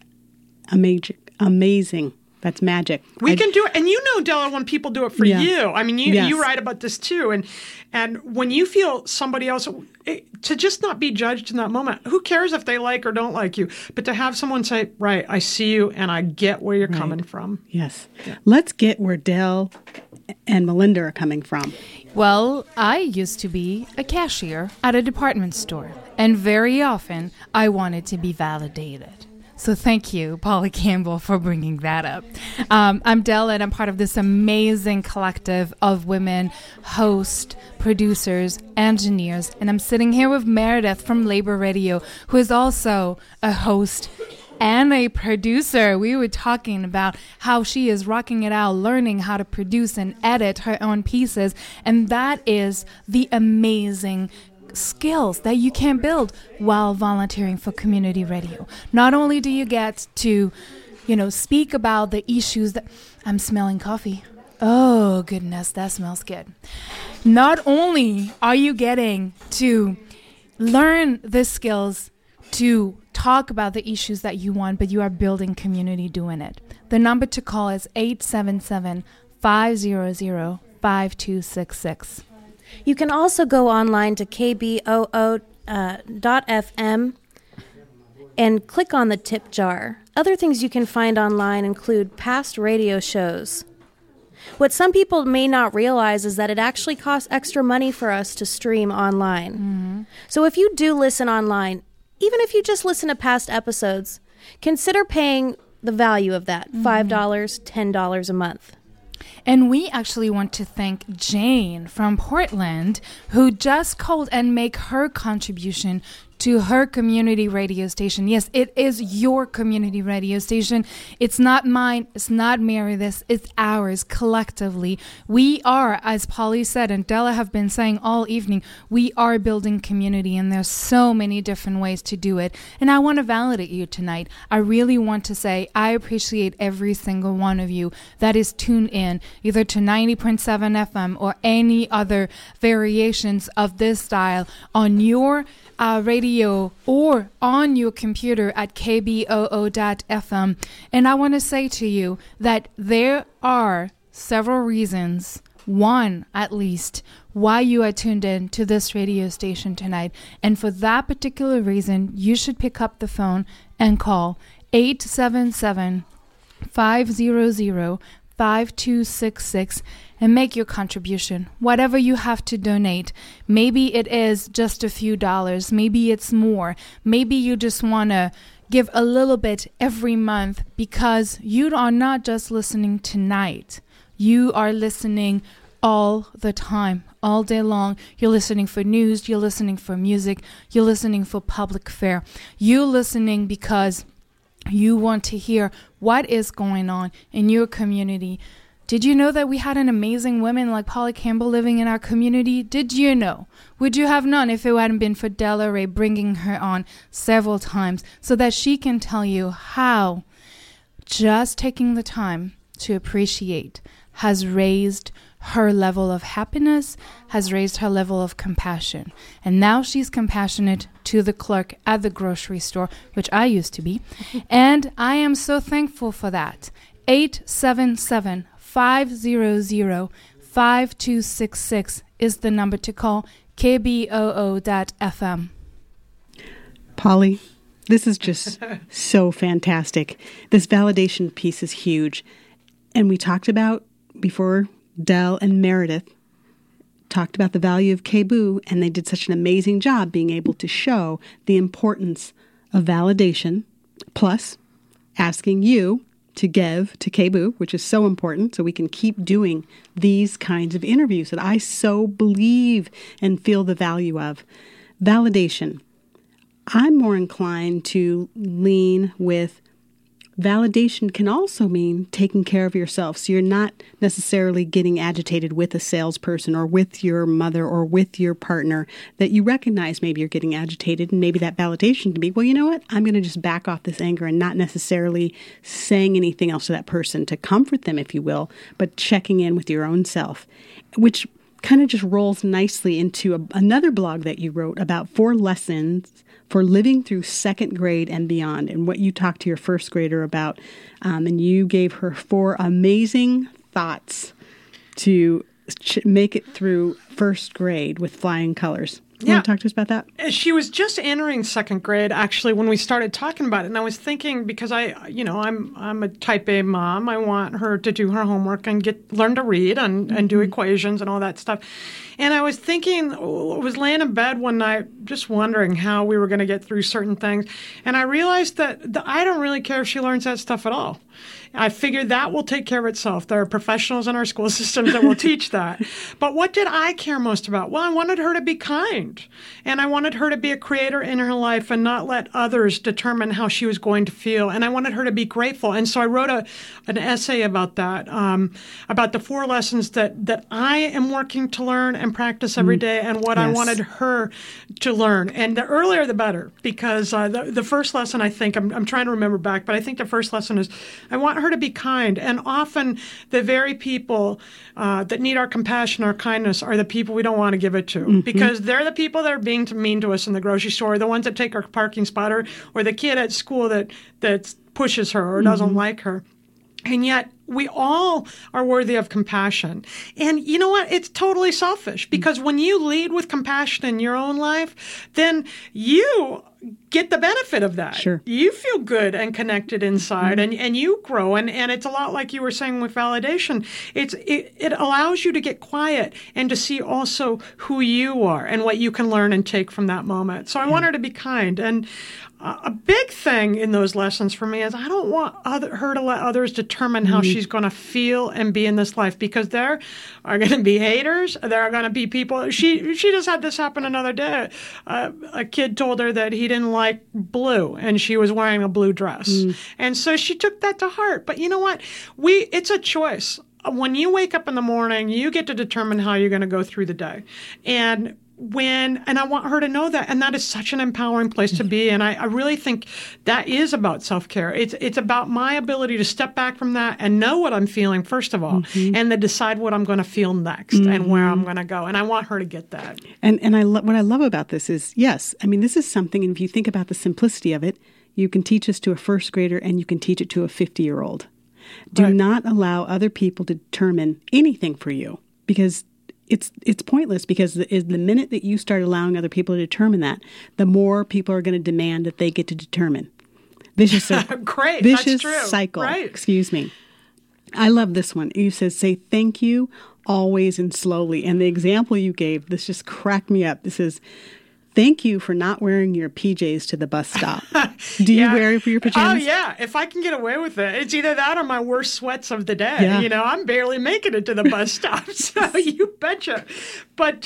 Amazing. That's magic. We can do it. And you know, Della, when people do it for you. I mean, you write about this too. And when you feel somebody else, to just not be judged in that moment, who cares if they like or don't like you? But to have someone say, right, I see you and I get where you're coming from. Yes. Yeah. Let's get where Del and Melinda are coming from. Well, I used to be a cashier at a department store. And very often, I wanted to be validated. So thank you, Polly Campbell, for bringing that up. I'm Del, and I'm part of this amazing collective of women, hosts, producers, engineers. And I'm sitting here with Meredith from Labor Radio, who is also a host and a producer. We were talking about how she is rocking it out, learning how to produce and edit her own pieces. And that is the amazing skills that you can build while volunteering for community radio. Not only do you get to, speak about the issues that... I'm smelling coffee. Oh, goodness, that smells good. Not only are you getting to learn the skills to talk about the issues that you want, but you are building community doing it. The number to call is 877-500-5266. You can also go online to kboo.fm and click on the tip jar. Other things you can find online include past radio shows. What some people may not realize is that it actually costs extra money for us to stream online. Mm-hmm. So if you do listen online, even if you just listen to past episodes, consider paying the value of that, $5, $10 a month. And we actually want to thank Jane from Portland, who just called and make her contribution to her community radio station. Yes, it is your community radio station. It's not mine. It's not Meredith's. It's ours collectively. We are, as Polly said, and Della have been saying all evening, we are building community, and there's so many different ways to do it. And I want to validate you tonight. I really want to say I appreciate every single one of you that is tuned in, either to 90.7 FM or any other variations of this style on your radio or on your computer at kboo.fm. And I want to say to you that there are several reasons, one at least, why you are tuned in to this radio station tonight. And for that particular reason, you should pick up the phone and call 877-500-5266 and make your contribution. Whatever you have to donate. Maybe it is just a few dollars. Maybe it's more. Maybe you just want to give a little bit every month, because you are not just listening tonight. You are listening all the time, all day long. You're listening for news. You're listening for music. You're listening for public fare. You're listening because you want to hear what is going on in your community. Did you know that we had an amazing woman like Polly Campbell living in our community? Did you know? Would you have known if it hadn't been for Della Ray bringing her on several times so that she can tell you how just taking the time to appreciate has raised her level of happiness, has raised her level of compassion. And now she's compassionate to the clerk at the grocery store, which I used to be. And I am so thankful for that. 877-500-5266 is the number to call. kboo.fm. Polly, this is just so fantastic. This validation piece is huge. And we talked about before, Del and Meredith talked about the value of KBOO, and they did such an amazing job being able to show the importance of validation, plus asking you to give to KBOO, which is so important, so we can keep doing these kinds of interviews that I so believe and feel the value of. Validation. I'm more inclined to lean with Validation can also mean taking care of yourself. So you're not necessarily getting agitated with a salesperson or with your mother or with your partner, that you recognize maybe you're getting agitated, and maybe that validation can be, well, you know what? I'm going to just back off this anger and not necessarily saying anything else to that person to comfort them, if you will, but checking in with your own self, which kind of just rolls nicely into another blog that you wrote about 4 lessons for living through second grade and beyond, and what you talked to your first grader about. And you gave her 4 amazing thoughts to make it through first grade with flying colors. You want to talk to us about that? She was just entering second grade, actually, when we started talking about it. And I was thinking, because I'm a type A mom, I want her to do her homework and learn to read and do equations and all that stuff. And I was thinking, I was laying in bed one night just wondering how we were going to get through certain things. And I realized that I don't really care if she learns that stuff at all. I figured that will take care of itself. There are professionals in our school systems that will teach that. But what did I care most about? Well, I wanted her to be kind. And I wanted her to be a creator in her life and not let others determine how she was going to feel. And I wanted her to be grateful. And so I wrote an essay about that, about the 4 lessons that I am working to learn and practice every day, and what I wanted her to learn. And the earlier the better, because the first lesson, I think, I'm trying to remember back, but I think the first lesson is I want her to be kind. And often the very people that need our compassion, our kindness, are the people we don't want to give it to, because they're the people that are being mean to us in the grocery store, the ones that take our parking spot, or the kid at school that pushes her or doesn't like her. And yet we all are worthy of compassion. And you know what? It's totally selfish, because when you lead with compassion in your own life, then you get the benefit of that. Sure. You feel good and connected inside, and you grow. And it's a lot like you were saying with validation. It allows you to get quiet and to see also who you are and what you can learn and take from that moment. So I want her to be kind. And a big thing in those lessons for me is I don't want her to let others determine how she's going to feel and be in this life, because there are going to be haters. There are going to be people. She just had this happen another day. A kid told her that he didn't like blue, and she was wearing a blue dress. And so she took that to heart. But you know what? It's a choice. When you wake up in the morning, you get to determine how you're going to go through the day. And I want her to know that, and that is such an empowering place to be. And I really think that is about self-care. It's about my ability to step back from that and know what I'm feeling, first of all, and then decide what I'm going to feel next and where I'm going to go. And I want her to get that. And what I love about this is, yes, I mean, this is something, and if you think about the simplicity of it, you can teach this to a first grader and you can teach it to a 50-year-old. Do not allow other people to determine anything for you, because it's pointless, because the minute that you start allowing other people to determine that, the more people are going to demand that they get to determine. Vicious cycle. Great, vicious that's true. cycle. Right. Excuse me. I love this one. You said, say thank you always and slowly. And the example you gave, this just cracked me up. This is, thank you for not wearing your PJs to the bus stop. Do you wear your pajamas? Oh, yeah. If I can get away with it. It's either that or my worst sweats of the day. Yeah. You know, I'm barely making it to the bus stop. So you betcha. But,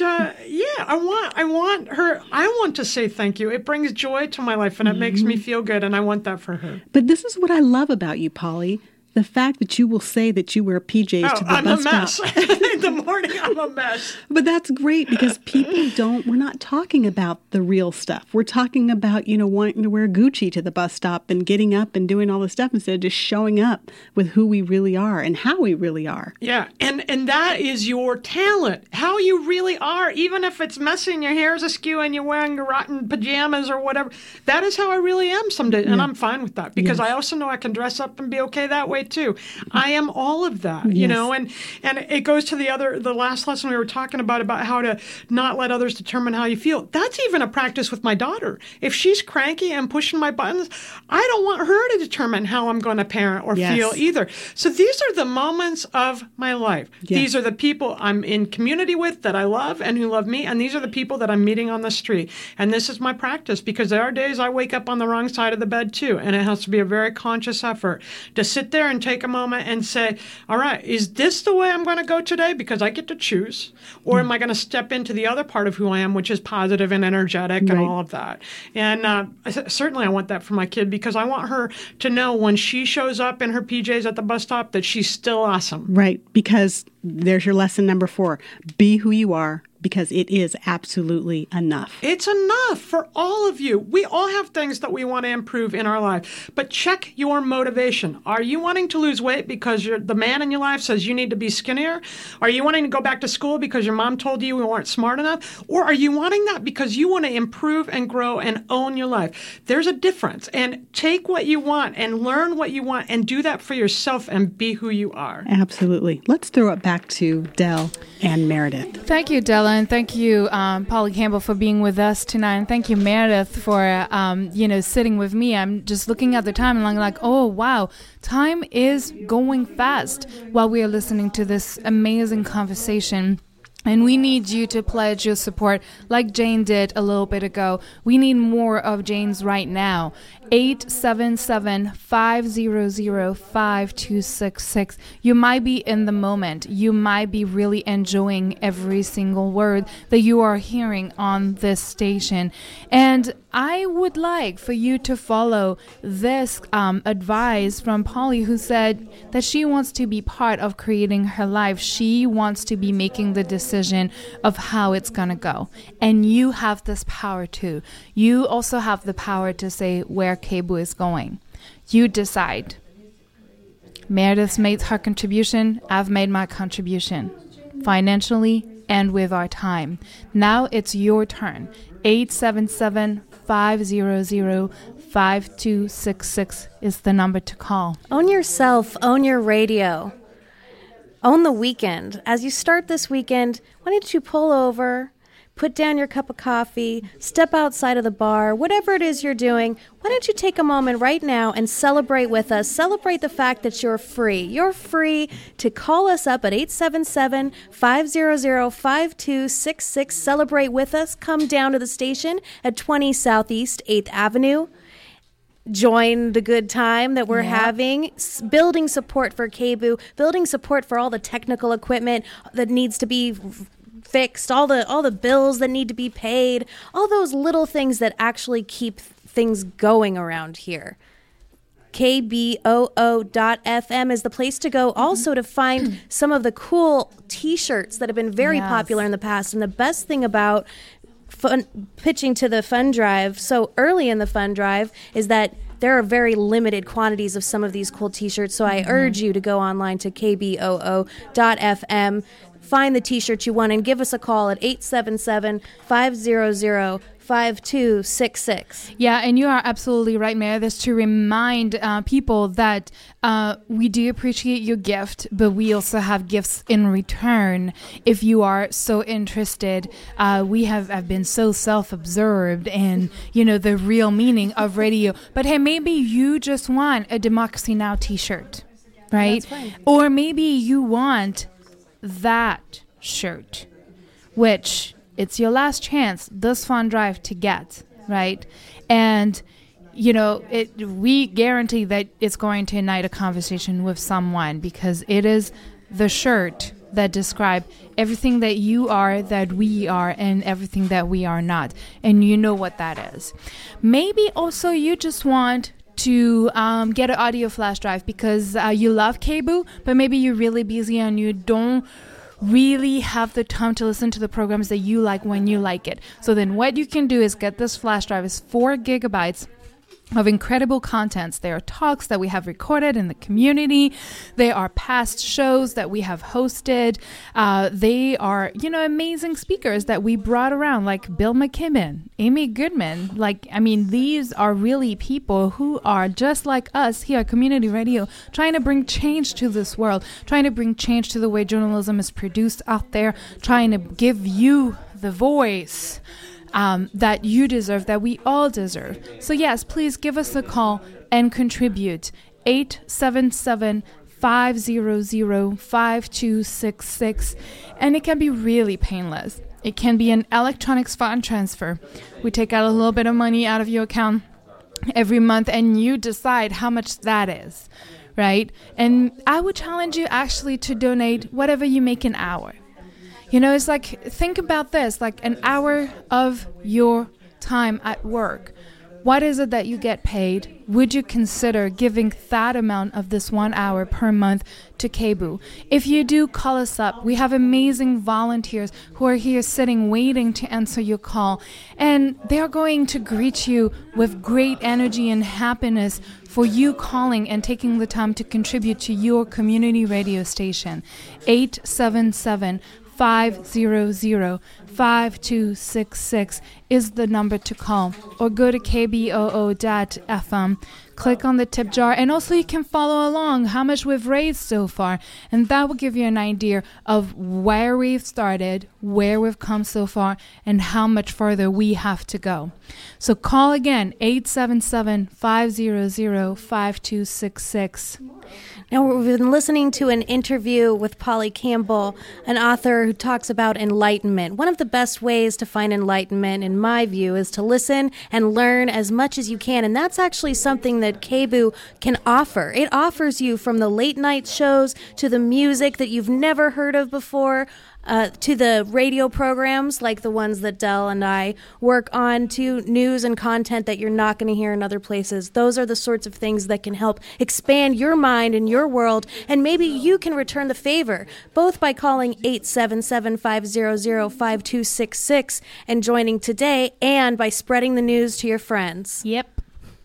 I want her. I want to say thank you. It brings joy to my life, and it makes me feel good, and I want that for her. But this is what I love about you, Polly. The fact that you will say that you wear PJs to the bus stop. I'm a mess. In the morning, I'm a mess. But that's great, because we're not talking about the real stuff. We're talking about, wanting to wear Gucci to the bus stop and getting up and doing all this stuff instead of just showing up with who we really are and how we really are. Yeah, and that is your talent, how you really are, even if it's messy and your hair is askew and you're wearing your rotten pajamas or whatever. That is how I really am someday, and I'm fine with that, because I also know I can dress up and be okay that way too. I am all of that, you know, and it goes to the last lesson we were talking about how to not let others determine how you feel. That's even a practice with my daughter. If she's cranky and pushing my buttons, I don't want her to determine how I'm going to parent or feel either. So these are the moments of my life. Yes. These are the people I'm in community with that I love and who love me, and these are the people that I'm meeting on the street. And this is my practice, because there are days I wake up on the wrong side of the bed too, and it has to be a very conscious effort to sit there and take a moment and say, all right, is this the way I'm going to go today? Because I get to choose. Or am I going to step into the other part of who I am, which is positive and energetic and all of that? And certainly I want that for my kid, because I want her to know when she shows up in her PJs at the bus stop that she's still awesome. Right, because there's your lesson number 4. Be who you are, because it is absolutely enough. It's enough for all of you. We all have things that we want to improve in our life, but check your motivation. Are you wanting to lose weight because the man in your life says you need to be skinnier? Are you wanting to go back to school because your mom told you you weren't smart enough? Or are you wanting that because you want to improve and grow and own your life? There's a difference. And take what you want and learn what you want and do that for yourself and be who you are. Absolutely. Let's throw it back to Del and Meredith. Thank you, Della, and thank you, Polly Campbell, for being with us tonight, and thank you, Meredith, for sitting with me. I'm just looking at the time, and I'm like, oh wow, time is going fast while we are listening to this amazing conversation. And we need you to pledge your support like Jane did a little bit ago. We need more of Jane's right now. 877-500-5266. You might be in the moment. You might be really enjoying every single word that you are hearing on this station. And I would like for you to follow this advice from Polly, who said that she wants to be part of creating her life. She wants to be making the decision of how it's going to go. And you have this power too. You also have the power to say where KBOO is going. You decide. Meredith's made her contribution. I've made my contribution. Financially and with our time. Now it's your turn. 877-500-5266 is the number to call. Own yourself. Own your radio. Own the weekend. As you start this weekend, why don't you pull over, put down your cup of coffee, step outside of the bar, whatever it is you're doing, why don't you take a moment right now and celebrate with us. Celebrate the fact that you're free. You're free to call us up at 877-500-5266. Celebrate with us. Come down to the station at 20 Southeast 8th Avenue. Join the good time that we're having, building support for KBOO, building support for all the technical equipment that needs to be fixed, all the bills that need to be paid, all those little things that actually keep things going around here. KBOO.FM is the place to go also to find some of the cool t-shirts that have been very popular in the past. And the best thing about pitching to the fund drive so early in the fund drive is that there are very limited quantities of some of these cool t-shirts. So I urge you to go online to KBOO.FM, find the t-shirt you want, and give us a call at 877-500-5266. Yeah, and you are absolutely right, Meredith, to remind people that we do appreciate your gift, but we also have gifts in return. If you are so interested, I've been so self-absorbed in, the real meaning of radio. But hey, maybe you just want a Democracy Now! T-shirt, right? That's fine. Or maybe you want that shirt, which it's your last chance this fund drive to get, right? And we guarantee that it's going to ignite a conversation with someone, because it is the shirt that describes everything that you are, that we are, and everything that we are not. And you know what that is. Maybe also you just want to get an audio flash drive because you love KBOO, but maybe you're really busy and you don't really have the time to listen to the programs that you like when you like it. So then what you can do is get this flash drive. It's 4 gigabytes of incredible contents. There are talks that we have recorded in the community. There are past shows that we have hosted. They are, amazing speakers that we brought around, like Bill McKibben, Amy Goodman. These are really people who are just like us here at Community Radio, trying to bring change to this world, trying to bring change to the way journalism is produced out there, trying to give you the voice that you deserve, that we all deserve. So yes, please give us a call and contribute. 877-500-5266. And it can be really painless. It can be an electronic fund transfer. We take out a little bit of money out of your account every month and you decide how much that is, right? And I would challenge you actually to donate whatever you make an hour. You know, it's like, think about this, like an hour of your time at work. What is it that you get paid? Would you consider giving that amount of this 1 hour per month to KBOO? If you do, call us up. We have amazing volunteers who are here sitting waiting to answer your call. And they're going to greet you with great energy and happiness for you calling and taking the time to contribute to your community radio station. 877-500-5266 is the number to call, or go to kboo.fm, click on the tip jar, and also you can follow along how much we've raised so far, and that will give you an idea of where we've started, where we've come so far, and how much further we have to go. So call again, 877-500-5266. Now, we've been listening to an interview with Polly Campbell, an author who talks about enlightenment. One of the best ways to find enlightenment, in my view, is to listen and learn as much as you can. And that's actually something that KBOO can offer. It offers you from the late night shows to the music that you've never heard of before, to the radio programs like the ones that Del and I work on, to news and content that you're not going to hear in other places. Those are the sorts of things that can help expand your mind and your world, and maybe you can return the favor, both by calling 877-500-5266 and joining today, and by spreading the news to your friends. Yep.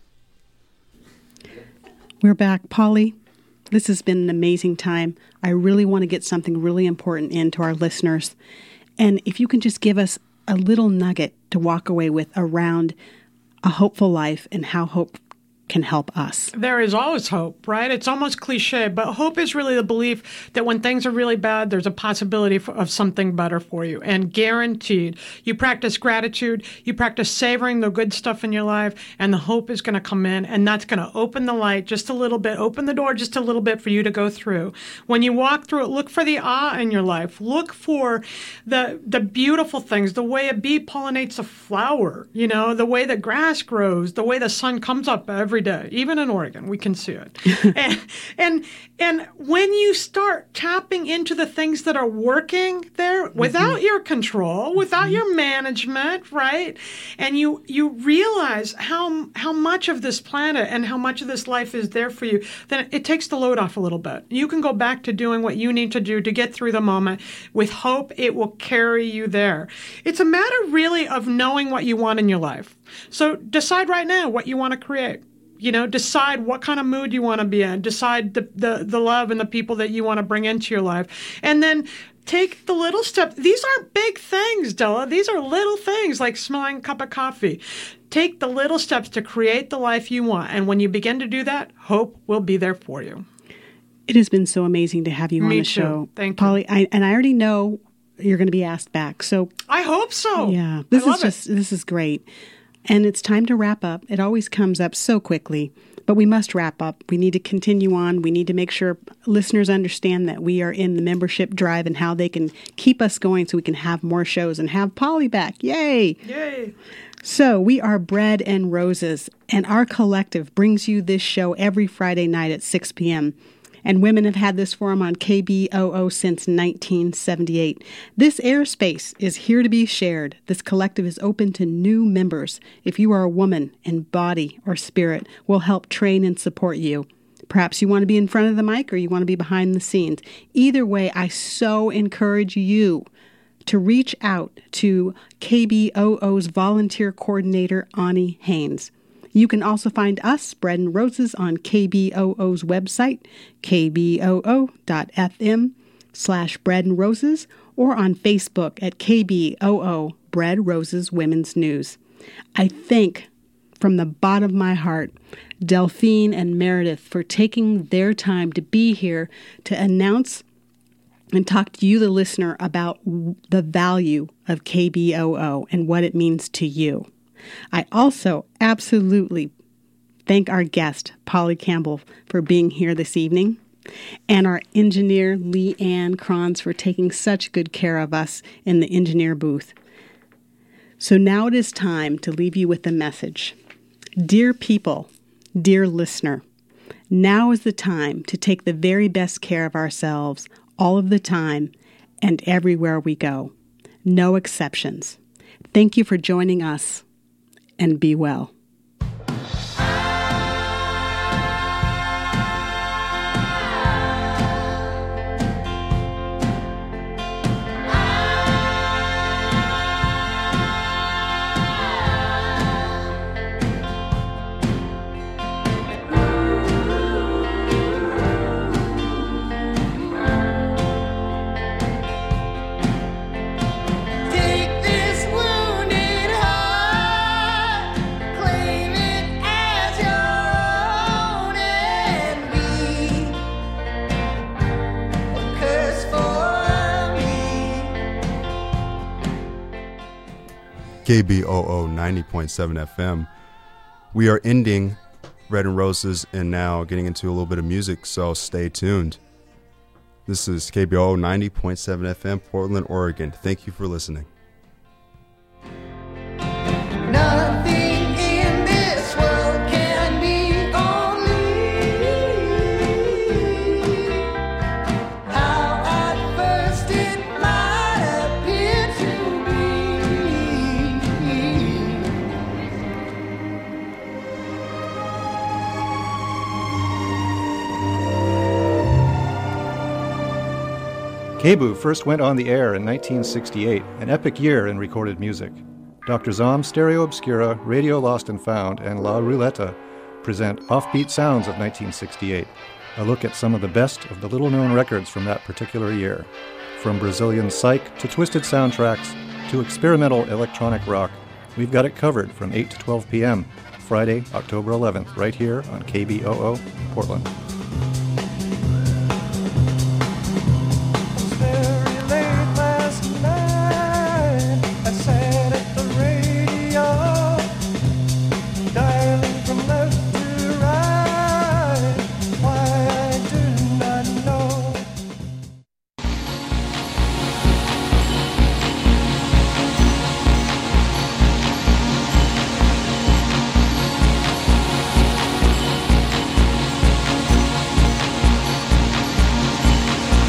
We're back. Polly, this has been an amazing time. I really want to get something really important into our listeners. And if you can just give us a little nugget to walk away with around a hopeful life and how hope can help us. There is always hope, right? It's almost cliche, but hope is really the belief that when things are really bad, there's a possibility of something better for you, and guaranteed. You practice gratitude, you practice savoring the good stuff in your life, and the hope is going to come in, and that's going to open the light just a little bit, open the door just a little bit for you to go through. When you walk through it, look for the awe in your life. Look for the beautiful things, the way a bee pollinates a flower, you know, the way the grass grows, the way the sun comes up every day. Even in Oregon, we can see it. and when you start tapping into the things that are working there without your control, without your management, right? And you realize how much of this planet and how much of this life is there for you, then it takes the load off a little bit. You can go back to doing what you need to do to get through the moment. With hope, it will carry you there. It's a matter really of knowing what you want in your life. So decide right now what you want to create. You know, decide what kind of mood you want to be in. Decide the love and the people that you want to bring into your life. And then take the little steps. These aren't big things, Della. These are little things like smelling a cup of coffee. Take the little steps to create the life you want. And when you begin to do that, hope will be there for you. It has been so amazing to have you on the show. Thank you. Polly, I already know you're going to be asked back. So I hope so. Yeah. This is great. And it's time to wrap up. It always comes up so quickly, but we must wrap up. We need to continue on. We need to make sure listeners understand that we are in the membership drive and how they can keep us going so we can have more shows and have Polly back. Yay! Yay! So we are Bread and Roses, and our collective brings you this show every Friday night at 6 p.m., and women have had this forum on KBOO since 1978. This airspace is here to be shared. This collective is open to new members. If you are a woman in body or spirit, we'll help train and support you. Perhaps you want to be in front of the mic or you want to be behind the scenes. Either way, I so encourage you to reach out to KBOO's volunteer coordinator, Ani Haynes. You can also find us, Bread and Roses, on KBOO's website, kboo.fm/Bread and Roses, or on Facebook at KBOO Bread Roses Women's News. I thank, from the bottom of my heart, Delphine and Meredith for taking their time to be here to announce and talk to you, the listener, about the value of KBOO and what it means to you. I also absolutely thank our guest, Polly Campbell, for being here this evening, and our engineer, Lee Ann Kranz, for taking such good care of us in the engineer booth. So now it is time to leave you with a message. Dear people, dear listener, Now is the time to take the very best care of ourselves all of the time and everywhere we go. No exceptions. Thank you for joining us, and be well. KBOO 90.7 FM. We are ending Bread and Roses and now getting into a little bit of music, so stay tuned. This is KBOO 90.7 FM, Portland, Oregon. Thank you for listening. Nothing in this world can be only how at first it might appear to KBOO first went on the air in 1968, an epic year in recorded music. Dr. Zom's Stereo Obscura, Radio Lost and Found, and La Roulette present Offbeat Sounds of 1968, a look at some of the best of the little-known records from that particular year. From Brazilian psych to twisted soundtracks to experimental electronic rock, we've got it covered from 8 to 12 p.m., Friday, October 11th, right here on KBOO, Portland.